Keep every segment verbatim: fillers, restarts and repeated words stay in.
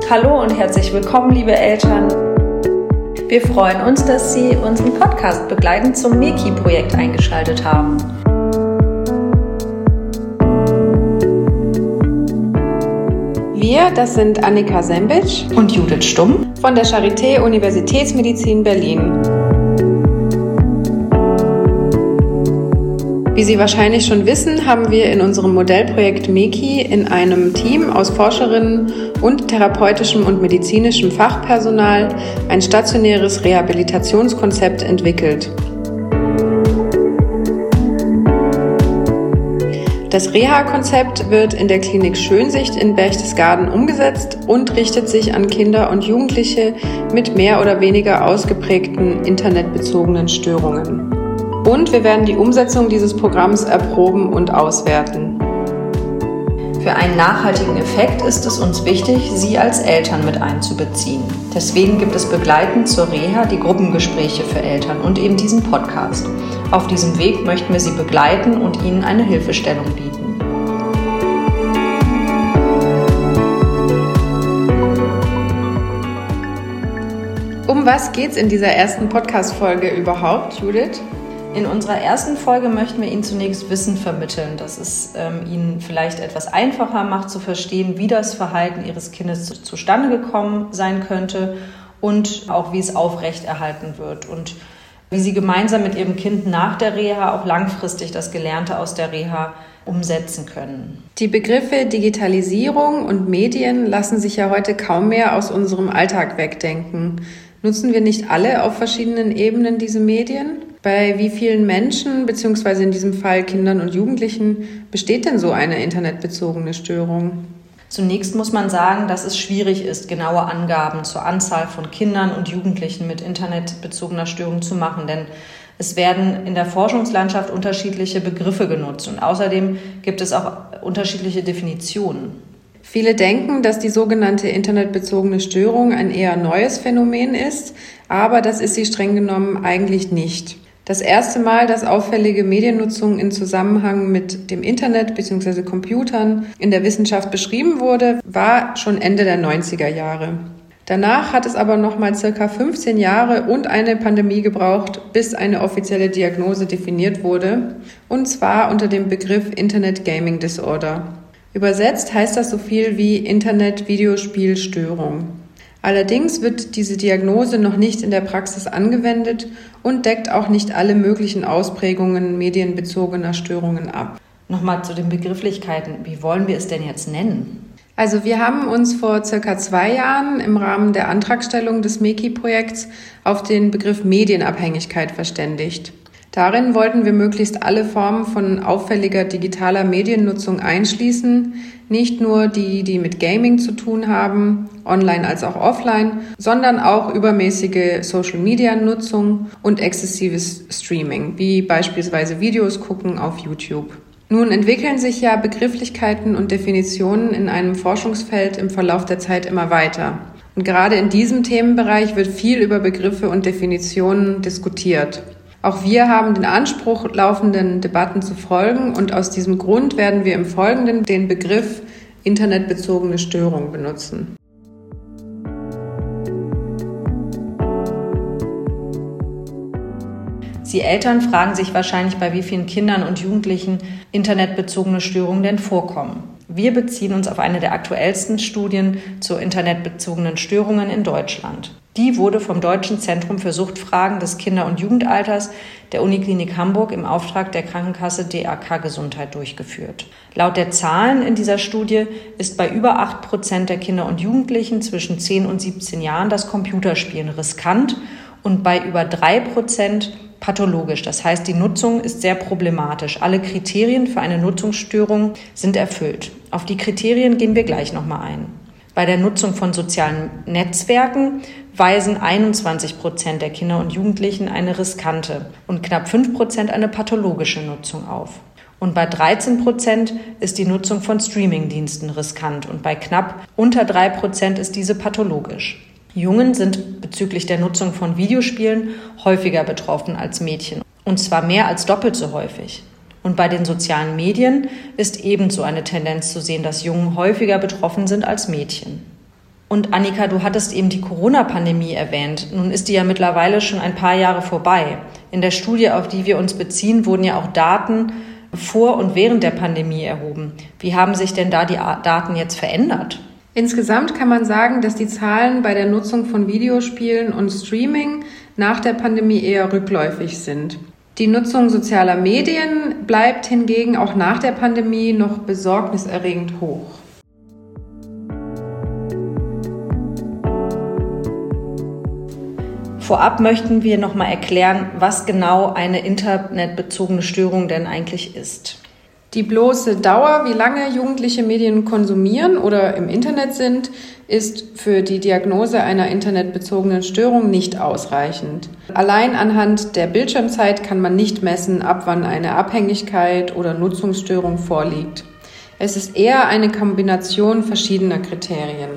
Hallo und herzlich willkommen, liebe Eltern. Wir freuen uns, dass Sie unseren Podcast begleitend zum Meki-Projekt eingeschaltet haben. Wir, das sind Annika Sembic und Judith Stumm von der Charité Universitätsmedizin Berlin. Wie Sie wahrscheinlich schon wissen, haben wir in unserem Modellprojekt Meki in einem Team aus Forscherinnen und therapeutischem und medizinischem Fachpersonal ein stationäres Rehabilitationskonzept entwickelt. Das Reha-Konzept wird in der Klinik Schönsicht in Berchtesgaden umgesetzt und richtet sich an Kinder und Jugendliche mit mehr oder weniger ausgeprägten internetbezogenen Störungen. Und wir werden die Umsetzung dieses Programms erproben und auswerten. Für einen nachhaltigen Effekt ist es uns wichtig, Sie als Eltern mit einzubeziehen. Deswegen gibt es begleitend zur Reha die Gruppengespräche für Eltern und eben diesen Podcast. Auf diesem Weg möchten wir Sie begleiten und Ihnen eine Hilfestellung bieten. Um was geht's in dieser ersten Podcast-Folge überhaupt, Judith? In unserer ersten Folge möchten wir Ihnen zunächst Wissen vermitteln, dass es ähm, Ihnen vielleicht etwas einfacher macht zu verstehen, wie das Verhalten Ihres Kindes zu, zustande gekommen sein könnte und auch wie es aufrechterhalten wird und wie Sie gemeinsam mit Ihrem Kind nach der Reha auch langfristig das Gelernte aus der Reha umsetzen können. Die Begriffe Digitalisierung und Medien lassen sich ja heute kaum mehr aus unserem Alltag wegdenken. Nutzen wir nicht alle auf verschiedenen Ebenen diese Medien? Bei wie vielen Menschen, beziehungsweise in diesem Fall Kindern und Jugendlichen, besteht denn so eine internetbezogene Störung? Zunächst muss man sagen, dass es schwierig ist, genaue Angaben zur Anzahl von Kindern und Jugendlichen mit internetbezogener Störung zu machen, denn es werden in der Forschungslandschaft unterschiedliche Begriffe genutzt und außerdem gibt es auch unterschiedliche Definitionen. Viele denken, dass die sogenannte internetbezogene Störung ein eher neues Phänomen ist, aber das ist sie streng genommen eigentlich nicht. Das erste Mal, dass auffällige Mediennutzung in Zusammenhang mit dem Internet bzw. Computern in der Wissenschaft beschrieben wurde, war schon Ende der neunziger Jahre. Danach hat es aber noch mal circa fünfzehn Jahre und eine Pandemie gebraucht, bis eine offizielle Diagnose definiert wurde, und zwar unter dem Begriff Internet Gaming Disorder. Übersetzt heißt das so viel wie Internet-Videospielstörung. Allerdings wird diese Diagnose noch nicht in der Praxis angewendet und deckt auch nicht alle möglichen Ausprägungen medienbezogener Störungen ab. Nochmal zu den Begrifflichkeiten. Wie wollen wir es denn jetzt nennen? Also wir haben uns vor circa zwei Jahren im Rahmen der Antragstellung des Meki-Projekts auf den Begriff Medienabhängigkeit verständigt. Darin wollten wir möglichst alle Formen von auffälliger digitaler Mediennutzung einschließen, nicht nur die, die mit Gaming zu tun haben, online als auch offline, sondern auch übermäßige Social-Media-Nutzung und exzessives Streaming, wie beispielsweise Videos gucken auf YouTube. Nun entwickeln sich ja Begrifflichkeiten und Definitionen in einem Forschungsfeld im Verlauf der Zeit immer weiter. Und gerade in diesem Themenbereich wird viel über Begriffe und Definitionen diskutiert. Auch wir haben den Anspruch, laufenden Debatten zu folgen, und aus diesem Grund werden wir im Folgenden den Begriff internetbezogene Störung benutzen. Sie Eltern fragen sich wahrscheinlich, bei wie vielen Kindern und Jugendlichen internetbezogene Störungen denn vorkommen. Wir beziehen uns auf eine der aktuellsten Studien zu internetbezogenen Störungen in Deutschland. Die wurde vom Deutschen Zentrum für Suchtfragen des Kinder- und Jugendalters der Uniklinik Hamburg im Auftrag der Krankenkasse D A K Gesundheit durchgeführt. Laut der Zahlen in dieser Studie ist bei über acht Prozent der Kinder und Jugendlichen zwischen zehn und siebzehn Jahren das Computerspielen riskant und bei über drei Prozent pathologisch. Das heißt, die Nutzung ist sehr problematisch. Alle Kriterien für eine Nutzungsstörung sind erfüllt. Auf die Kriterien gehen wir gleich nochmal ein. Bei der Nutzung von sozialen Netzwerken weisen einundzwanzig Prozent der Kinder und Jugendlichen eine riskante und knapp fünf Prozent eine pathologische Nutzung auf. Und bei dreizehn Prozent ist die Nutzung von Streamingdiensten riskant und bei knapp unter drei Prozent ist diese pathologisch. Jungen sind bezüglich der Nutzung von Videospielen häufiger betroffen als Mädchen, und zwar mehr als doppelt so häufig. Und bei den sozialen Medien ist ebenso eine Tendenz zu sehen, dass Jungen häufiger betroffen sind als Mädchen. Und Annika, du hattest eben die Corona-Pandemie erwähnt. Nun ist die ja mittlerweile schon ein paar Jahre vorbei. In der Studie, auf die wir uns beziehen, wurden ja auch Daten vor und während der Pandemie erhoben. Wie haben sich denn da die Daten jetzt verändert? Insgesamt kann man sagen, dass die Zahlen bei der Nutzung von Videospielen und Streaming nach der Pandemie eher rückläufig sind. Die Nutzung sozialer Medien bleibt hingegen auch nach der Pandemie noch besorgniserregend hoch. Vorab möchten wir noch mal erklären, was genau eine internetbezogene Störung denn eigentlich ist. Die bloße Dauer, wie lange Jugendliche Medien konsumieren oder im Internet sind, ist für die Diagnose einer internetbezogenen Störung nicht ausreichend. Allein anhand der Bildschirmzeit kann man nicht messen, ab wann eine Abhängigkeit oder Nutzungsstörung vorliegt. Es ist eher eine Kombination verschiedener Kriterien.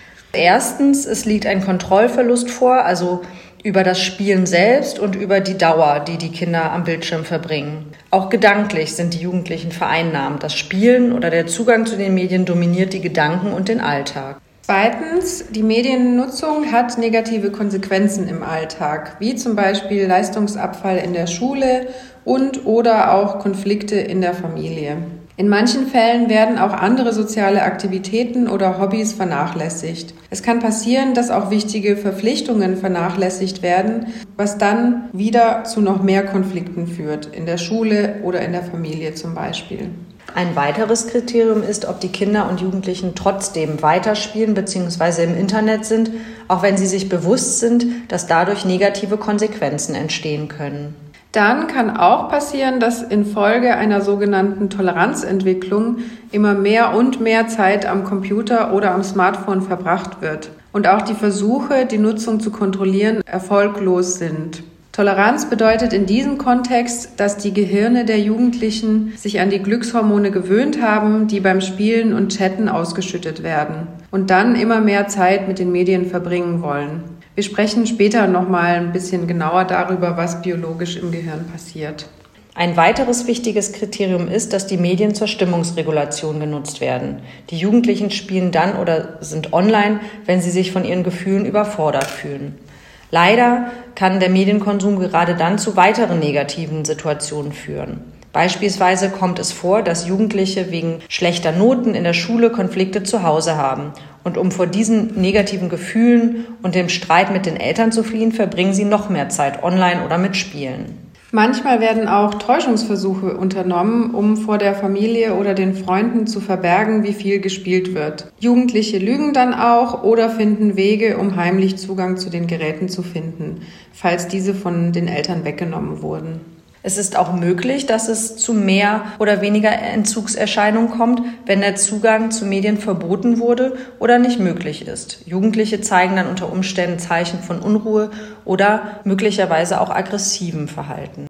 Erstens, es liegt ein Kontrollverlust vor, also über das Spielen selbst und über die Dauer, die die Kinder am Bildschirm verbringen. Auch gedanklich sind die Jugendlichen vereinnahmt. Das Spielen oder der Zugang zu den Medien dominiert die Gedanken und den Alltag. Zweitens, die Mediennutzung hat negative Konsequenzen im Alltag, wie zum Beispiel Leistungsabfall in der Schule und oder auch Konflikte in der Familie. In manchen Fällen werden auch andere soziale Aktivitäten oder Hobbys vernachlässigt. Es kann passieren, dass auch wichtige Verpflichtungen vernachlässigt werden, was dann wieder zu noch mehr Konflikten führt, in der Schule oder in der Familie zum Beispiel. Ein weiteres Kriterium ist, ob die Kinder und Jugendlichen trotzdem weiterspielen bzw. im Internet sind, auch wenn sie sich bewusst sind, dass dadurch negative Konsequenzen entstehen können. Dann kann auch passieren, dass infolge einer sogenannten Toleranzentwicklung immer mehr und mehr Zeit am Computer oder am Smartphone verbracht wird und auch die Versuche, die Nutzung zu kontrollieren, erfolglos sind. Toleranz bedeutet in diesem Kontext, dass die Gehirne der Jugendlichen sich an die Glückshormone gewöhnt haben, die beim Spielen und Chatten ausgeschüttet werden und dann immer mehr Zeit mit den Medien verbringen wollen. Wir sprechen später nochmal ein bisschen genauer darüber, was biologisch im Gehirn passiert. Ein weiteres wichtiges Kriterium ist, dass die Medien zur Stimmungsregulation genutzt werden. Die Jugendlichen spielen dann oder sind online, wenn sie sich von ihren Gefühlen überfordert fühlen. Leider kann der Medienkonsum gerade dann zu weiteren negativen Situationen führen. Beispielsweise kommt es vor, dass Jugendliche wegen schlechter Noten in der Schule Konflikte zu Hause haben. Und um vor diesen negativen Gefühlen und dem Streit mit den Eltern zu fliehen, verbringen sie noch mehr Zeit online oder mit Spielen. Manchmal werden auch Täuschungsversuche unternommen, um vor der Familie oder den Freunden zu verbergen, wie viel gespielt wird. Jugendliche lügen dann auch oder finden Wege, um heimlich Zugang zu den Geräten zu finden, falls diese von den Eltern weggenommen wurden. Es ist auch möglich, dass es zu mehr oder weniger Entzugserscheinungen kommt, wenn der Zugang zu Medien verboten wurde oder nicht möglich ist. Jugendliche zeigen dann unter Umständen Zeichen von Unruhe oder möglicherweise auch aggressivem Verhalten.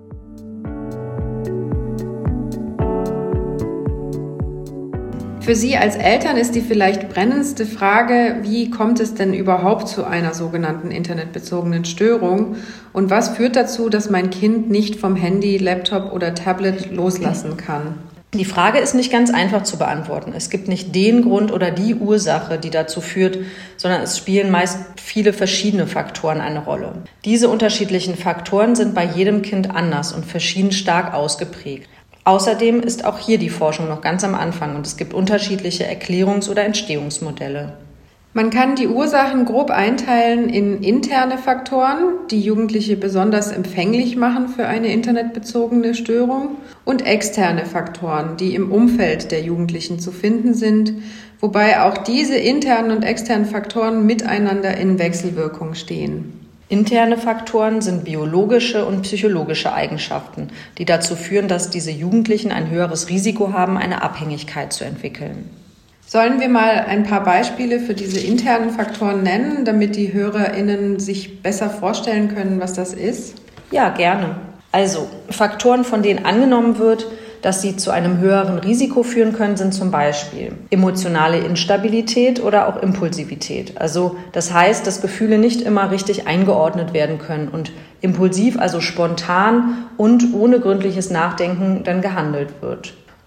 Für Sie als Eltern ist die vielleicht brennendste Frage, wie kommt es denn überhaupt zu einer sogenannten internetbezogenen Störung und was führt dazu, dass mein Kind nicht vom Handy, Laptop oder Tablet loslassen kann? Die Frage ist nicht ganz einfach zu beantworten. Es gibt nicht den Grund oder die Ursache, die dazu führt, sondern es spielen meist viele verschiedene Faktoren eine Rolle. Diese unterschiedlichen Faktoren sind bei jedem Kind anders und verschieden stark ausgeprägt. Außerdem ist auch hier die Forschung noch ganz am Anfang und es gibt unterschiedliche Erklärungs- oder Entstehungsmodelle. Man kann die Ursachen grob einteilen in interne Faktoren, die Jugendliche besonders empfänglich machen für eine internetbezogene Störung, und externe Faktoren, die im Umfeld der Jugendlichen zu finden sind, wobei auch diese internen und externen Faktoren miteinander in Wechselwirkung stehen. Interne Faktoren sind biologische und psychologische Eigenschaften, die dazu führen, dass diese Jugendlichen ein höheres Risiko haben, eine Abhängigkeit zu entwickeln. Sollen wir mal ein paar Beispiele für diese internen Faktoren nennen, damit die HörerInnen sich besser vorstellen können, was das ist? Ja, gerne. Also, Faktoren, von denen angenommen wird, dass sie zu einem höheren Risiko führen können, sind zum Beispiel emotionale Instabilität oder auch Impulsivität. Also das heißt, dass Gefühle nicht immer richtig eingeordnet werden können und impulsiv, also spontan und ohne gründliches Nachdenken dann gehandelt wird.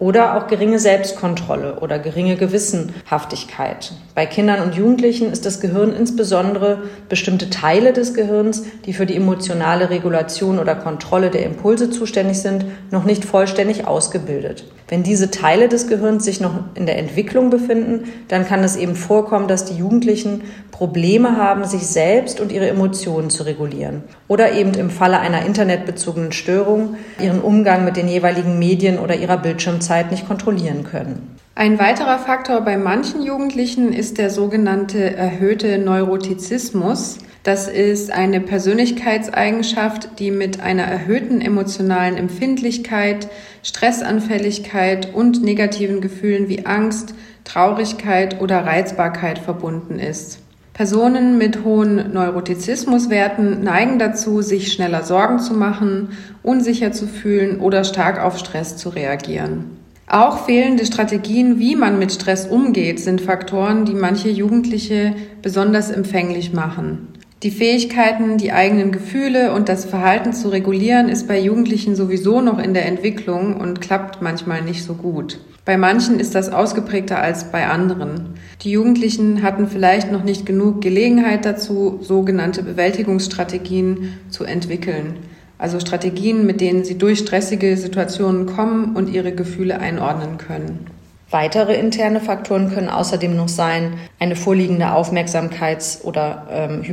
Oder auch geringe Selbstkontrolle oder geringe Gewissenhaftigkeit. Bei Kindern und Jugendlichen ist das Gehirn insbesondere bestimmte Teile des Gehirns, die für die emotionale Regulation oder Kontrolle der Impulse zuständig sind, noch nicht vollständig ausgebildet. Wenn diese Teile des Gehirns sich noch in der Entwicklung befinden, dann kann es eben vorkommen, dass die Jugendlichen Probleme haben, sich selbst und ihre Emotionen zu regulieren. Oder eben im Falle einer internetbezogenen Störung ihren Umgang mit den jeweiligen Medien oder ihrer Bildschirmzeit nicht kontrollieren können. Ein weiterer Faktor bei manchen Jugendlichen ist der sogenannte erhöhte Neurotizismus. Das ist eine Persönlichkeitseigenschaft, die mit einer erhöhten emotionalen Empfindlichkeit, Stressanfälligkeit und negativen Gefühlen wie Angst, Traurigkeit oder Reizbarkeit verbunden ist. Personen mit hohen Neurotizismuswerten neigen dazu, sich schneller Sorgen zu machen, unsicher zu fühlen oder stark auf Stress zu reagieren. Auch fehlende Strategien, wie man mit Stress umgeht, sind Faktoren, die manche Jugendliche besonders empfänglich machen. Die Fähigkeiten, die eigenen Gefühle und das Verhalten zu regulieren, ist bei Jugendlichen sowieso noch in der Entwicklung und klappt manchmal nicht so gut. Bei manchen ist das ausgeprägter als bei anderen. Die Jugendlichen hatten vielleicht noch nicht genug Gelegenheit dazu, sogenannte Bewältigungsstrategien zu entwickeln. Also Strategien, mit denen sie durch stressige Situationen kommen und ihre Gefühle einordnen können. Weitere interne Faktoren können außerdem noch sein, eine vorliegende Aufmerksamkeits- oder ähm,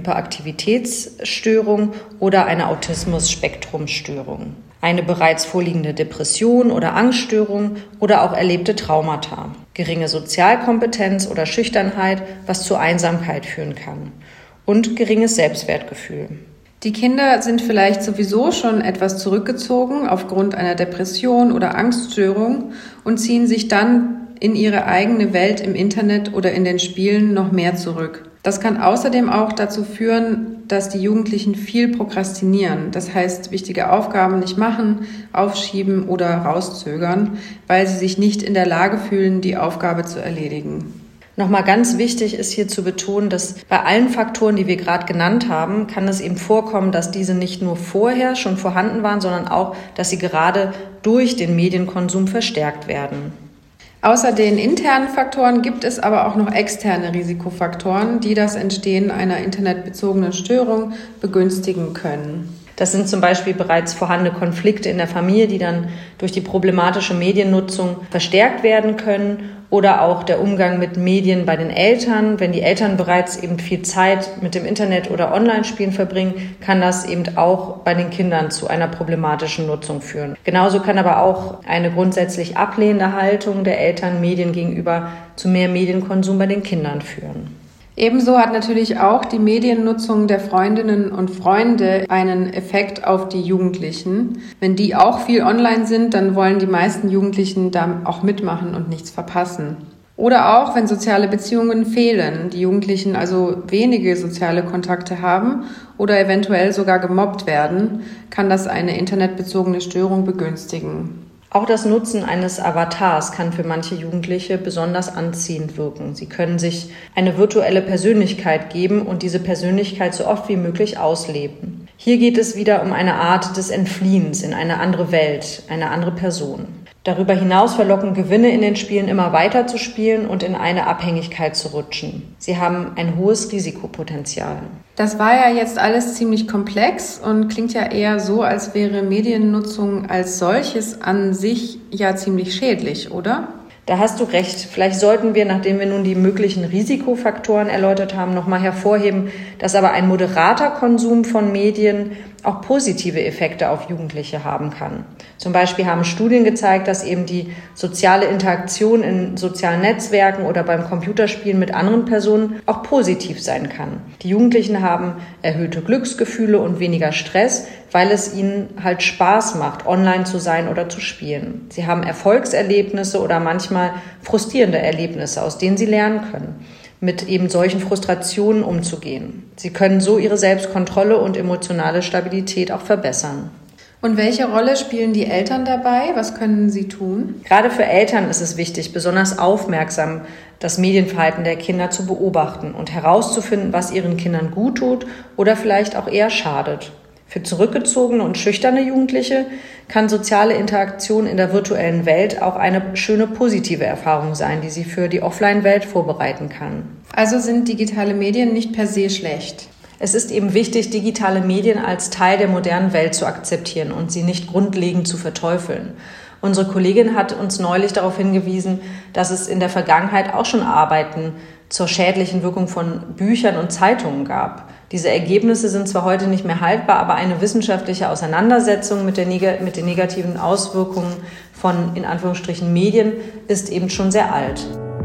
Hyperaktivitätsstörung oder eine Autismus-Spektrum-Störung, eine bereits vorliegende Depression oder Angststörung oder auch erlebte Traumata, geringe Sozialkompetenz oder Schüchternheit, was zu Einsamkeit führen kann, und geringes Selbstwertgefühl. Die Kinder sind vielleicht sowieso schon etwas zurückgezogen aufgrund einer Depression oder Angststörung und ziehen sich dann in ihre eigene Welt im Internet oder in den Spielen noch mehr zurück. Das kann außerdem auch dazu führen, dass die Jugendlichen viel prokrastinieren, das heißt wichtige Aufgaben nicht machen, aufschieben oder rauszögern, weil sie sich nicht in der Lage fühlen, die Aufgabe zu erledigen. Nochmal ganz wichtig ist hier zu betonen, dass bei allen Faktoren, die wir gerade genannt haben, kann es eben vorkommen, dass diese nicht nur vorher schon vorhanden waren, sondern auch, dass sie gerade durch den Medienkonsum verstärkt werden. Außer den internen Faktoren gibt es aber auch noch externe Risikofaktoren, die das Entstehen einer internetbezogenen Störung begünstigen können. Das sind zum Beispiel bereits vorhandene Konflikte in der Familie, die dann durch die problematische Mediennutzung verstärkt werden können, oder auch der Umgang mit Medien bei den Eltern. Wenn die Eltern bereits eben viel Zeit mit dem Internet oder Online-Spielen verbringen, kann das eben auch bei den Kindern zu einer problematischen Nutzung führen. Genauso kann aber auch eine grundsätzlich ablehnende Haltung der Eltern Medien gegenüber zu mehr Medienkonsum bei den Kindern führen. Ebenso hat natürlich auch die Mediennutzung der Freundinnen und Freunde einen Effekt auf die Jugendlichen. Wenn die auch viel online sind, dann wollen die meisten Jugendlichen da auch mitmachen und nichts verpassen. Oder auch, wenn soziale Beziehungen fehlen, die Jugendlichen also wenige soziale Kontakte haben oder eventuell sogar gemobbt werden, kann das eine internetbezogene Störung begünstigen. Auch das Nutzen eines Avatars kann für manche Jugendliche besonders anziehend wirken. Sie können sich eine virtuelle Persönlichkeit geben und diese Persönlichkeit so oft wie möglich ausleben. Hier geht es wieder um eine Art des Entfliehens in eine andere Welt, eine andere Person. Darüber hinaus verlocken Gewinne in den Spielen immer weiter zu spielen und in eine Abhängigkeit zu rutschen. Sie haben ein hohes Risikopotenzial. Das war ja jetzt alles ziemlich komplex und klingt ja eher so, als wäre Mediennutzung als solches an sich ja ziemlich schädlich, oder? Da hast du recht. Vielleicht sollten wir, nachdem wir nun die möglichen Risikofaktoren erläutert haben, nochmal hervorheben, dass aber ein moderater Konsum von Medien auch positive Effekte auf Jugendliche haben kann. Zum Beispiel haben Studien gezeigt, dass eben die soziale Interaktion in sozialen Netzwerken oder beim Computerspielen mit anderen Personen auch positiv sein kann. Die Jugendlichen haben erhöhte Glücksgefühle und weniger Stress, weil es ihnen halt Spaß macht, online zu sein oder zu spielen. Sie haben Erfolgserlebnisse oder manchmal frustrierende Erlebnisse, aus denen sie lernen können, mit eben solchen Frustrationen umzugehen. Sie können so ihre Selbstkontrolle und emotionale Stabilität auch verbessern. Und welche Rolle spielen die Eltern dabei? Was können sie tun? Gerade für Eltern ist es wichtig, besonders aufmerksam das Medienverhalten der Kinder zu beobachten und herauszufinden, was ihren Kindern gut tut oder vielleicht auch eher schadet. Für zurückgezogene und schüchterne Jugendliche kann soziale Interaktion in der virtuellen Welt auch eine schöne positive Erfahrung sein, die sie für die Offline-Welt vorbereiten kann. Also sind digitale Medien nicht per se schlecht? Es ist eben wichtig, digitale Medien als Teil der modernen Welt zu akzeptieren und sie nicht grundlegend zu verteufeln. Unsere Kollegin hat uns neulich darauf hingewiesen, dass es in der Vergangenheit auch schon Arbeiten zur schädlichen Wirkung von Büchern und Zeitungen gab. Diese Ergebnisse sind zwar heute nicht mehr haltbar, aber eine wissenschaftliche Auseinandersetzung mit, der neg- mit den negativen Auswirkungen von, in Anführungsstrichen, Medien ist eben schon sehr alt.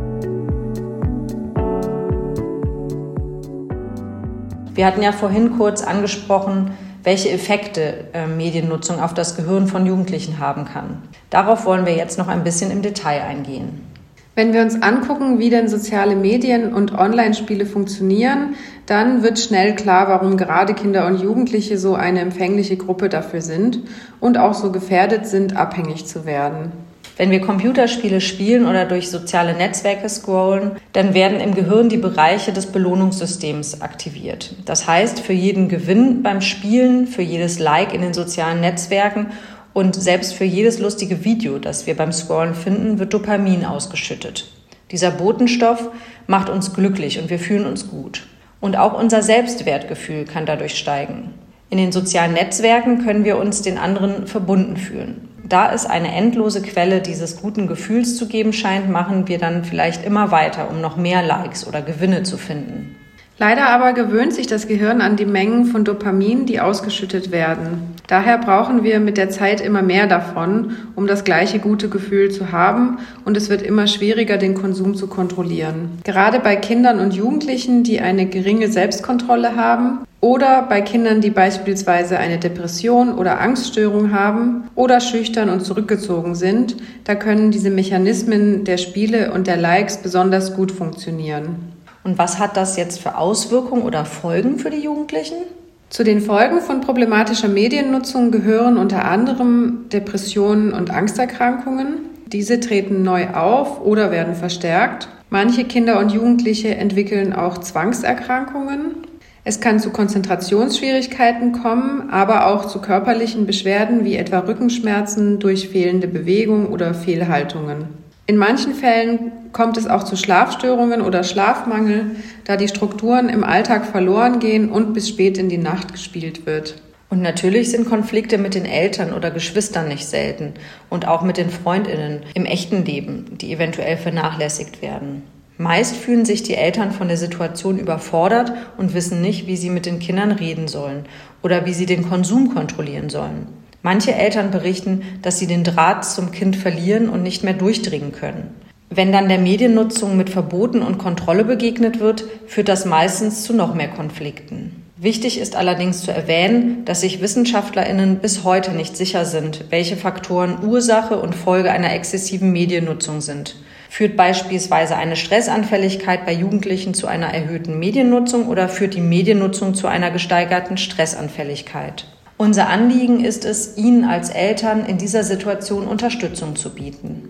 Wir hatten ja vorhin kurz angesprochen, welche Effekte äh, Mediennutzung auf das Gehirn von Jugendlichen haben kann. Darauf wollen wir jetzt noch ein bisschen im Detail eingehen. Wenn wir uns angucken, wie denn soziale Medien und Online-Spiele funktionieren, dann wird schnell klar, warum gerade Kinder und Jugendliche so eine empfängliche Gruppe dafür sind und auch so gefährdet sind, abhängig zu werden. Wenn wir Computerspiele spielen oder durch soziale Netzwerke scrollen, dann werden im Gehirn die Bereiche des Belohnungssystems aktiviert. Das heißt, für jeden Gewinn beim Spielen, für jedes Like in den sozialen Netzwerken und selbst für jedes lustige Video, das wir beim Scrollen finden, wird Dopamin ausgeschüttet. Dieser Botenstoff macht uns glücklich und wir fühlen uns gut. Und auch unser Selbstwertgefühl kann dadurch steigen. In den sozialen Netzwerken können wir uns den anderen verbunden fühlen. Da es eine endlose Quelle dieses guten Gefühls zu geben scheint, machen wir dann vielleicht immer weiter, um noch mehr Likes oder Gewinne zu finden. Leider aber gewöhnt sich das Gehirn an die Mengen von Dopamin, die ausgeschüttet werden. Daher brauchen wir mit der Zeit immer mehr davon, um das gleiche gute Gefühl zu haben, und es wird immer schwieriger, den Konsum zu kontrollieren. Gerade bei Kindern und Jugendlichen, die eine geringe Selbstkontrolle haben, oder bei Kindern, die beispielsweise eine Depression oder Angststörung haben oder schüchtern und zurückgezogen sind, da können diese Mechanismen der Spiele und der Likes besonders gut funktionieren. Und was hat das jetzt für Auswirkungen oder Folgen für die Jugendlichen? Zu den Folgen von problematischer Mediennutzung gehören unter anderem Depressionen und Angsterkrankungen. Diese treten neu auf oder werden verstärkt. Manche Kinder und Jugendliche entwickeln auch Zwangserkrankungen. Es kann zu Konzentrationsschwierigkeiten kommen, aber auch zu körperlichen Beschwerden wie etwa Rückenschmerzen durch fehlende Bewegung oder Fehlhaltungen. In manchen Fällen kommt es auch zu Schlafstörungen oder Schlafmangel, da die Strukturen im Alltag verloren gehen und bis spät in die Nacht gespielt wird. Und natürlich sind Konflikte mit den Eltern oder Geschwistern nicht selten und auch mit den FreundInnen im echten Leben, die eventuell vernachlässigt werden. Meist fühlen sich die Eltern von der Situation überfordert und wissen nicht, wie sie mit den Kindern reden sollen oder wie sie den Konsum kontrollieren sollen. Manche Eltern berichten, dass sie den Draht zum Kind verlieren und nicht mehr durchdringen können. Wenn dann der Mediennutzung mit Verboten und Kontrolle begegnet wird, führt das meistens zu noch mehr Konflikten. Wichtig ist allerdings zu erwähnen, dass sich WissenschaftlerInnen bis heute nicht sicher sind, welche Faktoren Ursache und Folge einer exzessiven Mediennutzung sind. Führt beispielsweise eine Stressanfälligkeit bei Jugendlichen zu einer erhöhten Mediennutzung oder führt die Mediennutzung zu einer gesteigerten Stressanfälligkeit? Unser Anliegen ist es, Ihnen als Eltern in dieser Situation Unterstützung zu bieten.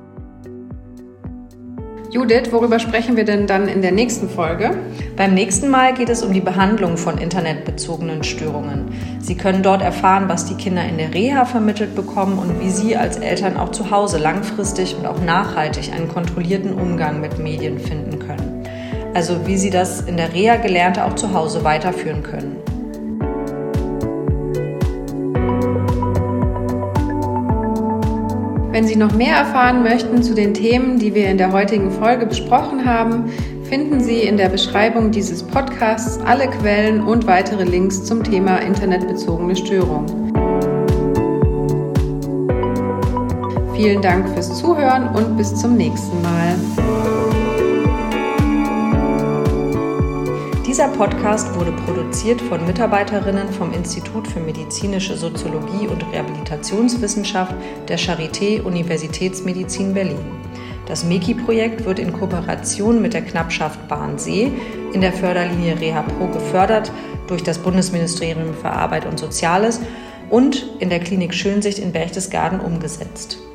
Judith, worüber sprechen wir denn dann in der nächsten Folge? Beim nächsten Mal geht es um die Behandlung von internetbezogenen Störungen. Sie können dort erfahren, was die Kinder in der Reha vermittelt bekommen und wie Sie als Eltern auch zu Hause langfristig und auch nachhaltig einen kontrollierten Umgang mit Medien finden können. Also wie Sie das in der Reha Gelernte auch zu Hause weiterführen können. Wenn Sie noch mehr erfahren möchten zu den Themen, die wir in der heutigen Folge besprochen haben, finden Sie in der Beschreibung dieses Podcasts alle Quellen und weitere Links zum Thema internetbezogene Störung. Vielen Dank fürs Zuhören und bis zum nächsten Mal. Dieser Podcast wurde produziert von Mitarbeiterinnen vom Institut für medizinische Soziologie und Rehabilitationswissenschaft der Charité Universitätsmedizin Berlin. Das MEKI-Projekt wird in Kooperation mit der Knappschaft Barnsee in der Förderlinie Reha-Pro gefördert durch das Bundesministerium für Arbeit und Soziales und in der Klinik Schönsicht in Berchtesgaden umgesetzt.